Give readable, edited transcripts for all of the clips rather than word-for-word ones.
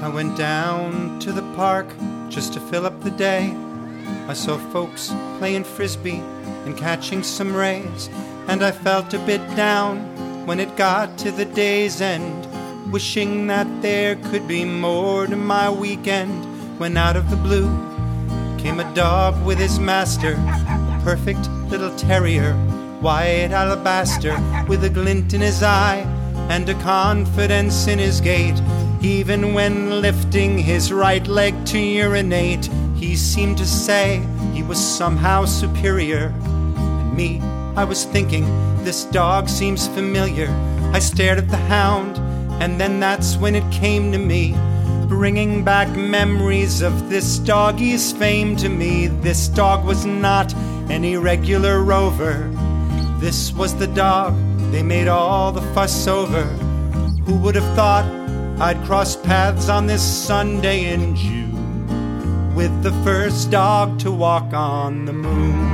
I went down to the park just to fill up the day. I saw folks playing frisbee and catching some rays, and I felt a bit down when it got to the day's end, wishing that there could be more to my weekend, when out of the blue came a dog with his master, a perfect little terrier, white alabaster, with a glint in his eye and a confidence in his gait. Even when lifting his right leg to urinate, he seemed to say he was somehow superior. And me, I was thinking, this dog seems familiar. I stared at the hound, and then that's when it came to me, bringing back memories of this doggie's fame to me. This dog was not an irregular rover. This was the dog they made all the fuss over. Who would have thought I'd cross paths on this Sunday in June with the first dog to walk on the moon?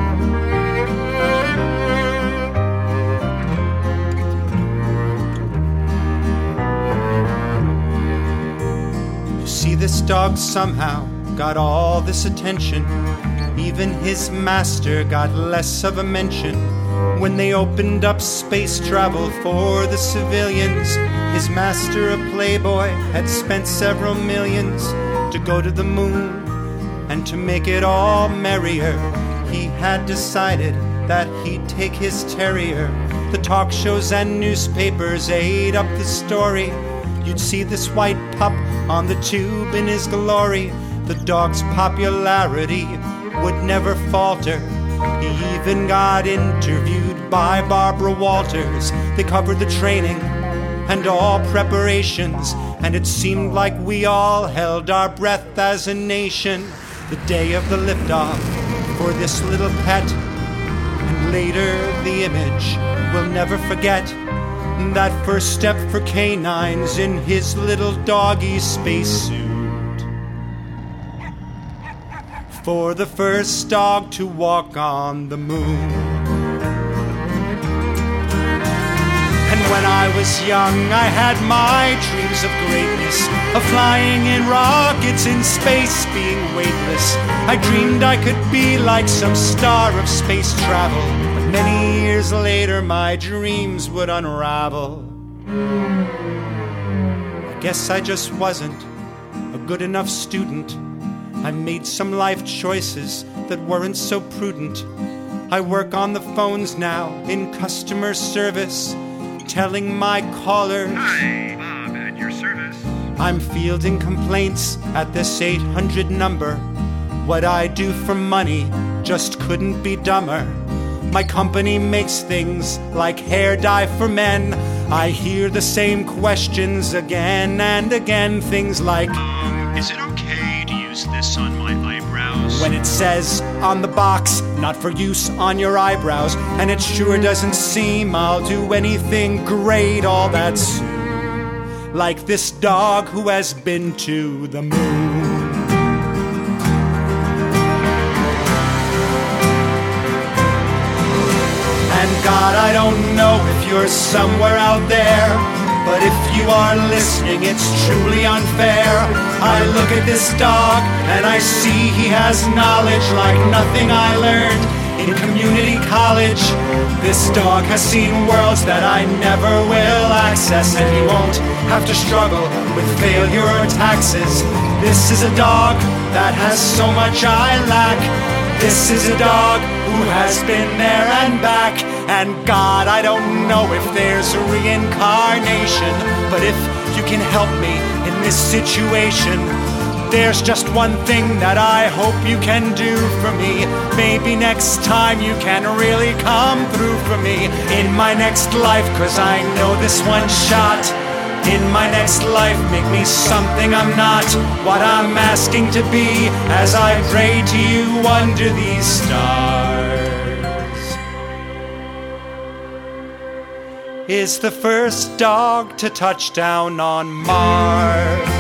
You see, this dog somehow got all this attention. Even his master got less of a mention. When they opened up space travel for the civilians, his master, a playboy, had spent several millions to go to the moon. And to make it all merrier, he had decided that he'd take his terrier. The talk shows and newspapers ate up the story. You'd see this white pup on the tube in his glory. The dog's popularity would never falter. He even got interviewed by Barbara Walters. They covered the training and all preparations, and it seemed like we all held our breath as a nation. The day of the liftoff for this little pet, and later the image we'll never forget. That first step for canines in his little doggy spacesuit. For the first dog to walk on the moon. And when I was young, I had my dreams of greatness, of flying in rockets in space, being weightless. I dreamed I could be like some star of space travel, but many years later my dreams would unravel. I guess I just wasn't a good enough student. I made some life choices that weren't so prudent. I work on the phones now in customer service, telling my callers, "Hi, Bob, at your service." I'm fielding complaints at this 800 number. What I do for money just couldn't be dumber. My company makes things like hair dye for men. I hear the same questions again and again. Things like, Is it okay to use this on my eyebrows? when it says on the box, not for use on your eyebrows. And it sure doesn't seem I'll do anything great all that soon, like this dog who has been to the moon. And God, I don't know if you're somewhere out there, but if you are listening, it's truly unfair. I look at this dog and I see he has knowledge like nothing I learned in community college. This dog has seen worlds that I never will access, and he won't have to struggle with failure or taxes. This is a dog that has so much I lack. This is a dog who has been there and back. And God, I don't know if there's a reincarnation, but if you can help me in this situation, there's just one thing that I hope you can do for me. Maybe next time you can really come through for me in my next life, 'cause I know this one shot. In my next life, make me something I'm not, what I'm asking to be, as I pray to you under these stars. Is the first dog to touch down on Mars.